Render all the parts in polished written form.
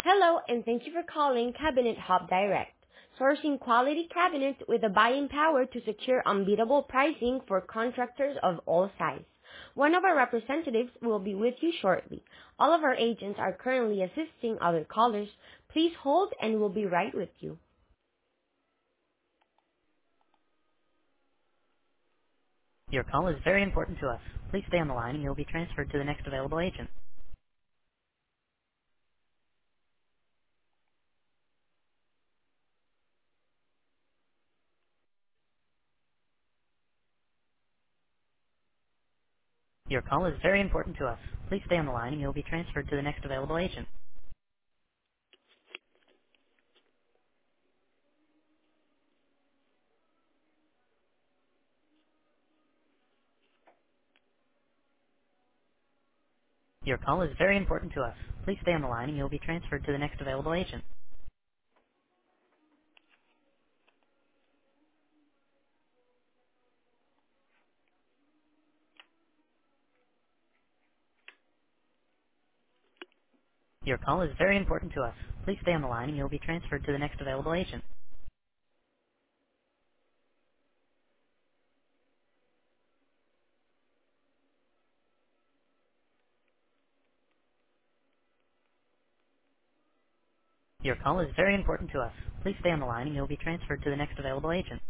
Hello, and thank you for calling Cabinet Hub Direct, sourcing quality cabinets with the buying power to secure unbeatable pricing for contractors of all sizes. One of our representatives will be with you shortly. All of our agents are currently assisting other callers. Please hold and we'll be right with you. Your call is very important to us. Please stay on the line and you'll be transferred to the next available agent. Your call is very important to us. Please stay on the line and you'll be transferred to the next available agent. Your call is very important to us. Please stay on the line and you'll be transferred to the next available agent. Your call is very important to us. Please stay on the line and you'll be transferred to the next available agent. Your call is very important to us. Please stay on the line and you'll be transferred to the next available agent.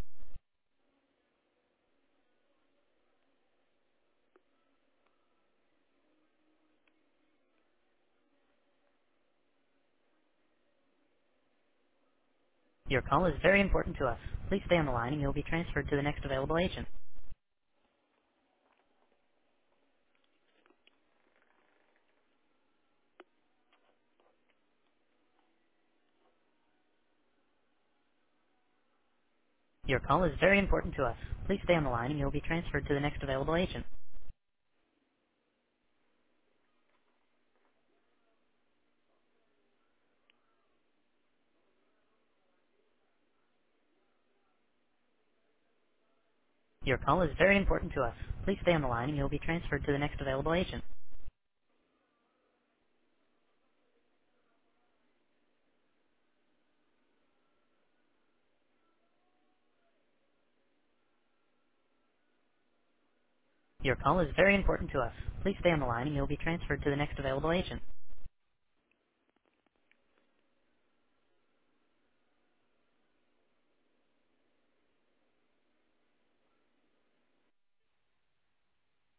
Your call is very important to us. Please stay on the line and you'll be transferred to the next available agent. Your call is very important to us. Please stay on the line and you'll be transferred to the next available agent. Your call is very important to us. Please stay on the line and you'll be transferred to the next available agent. Your call is very important to us. Please stay on the line and you'll be transferred to the next available agent.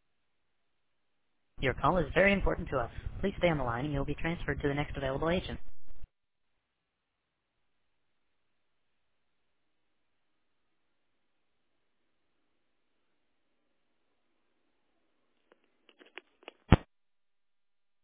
Your call is very important to us. Please stay on the line and you'll be transferred to the next available agent.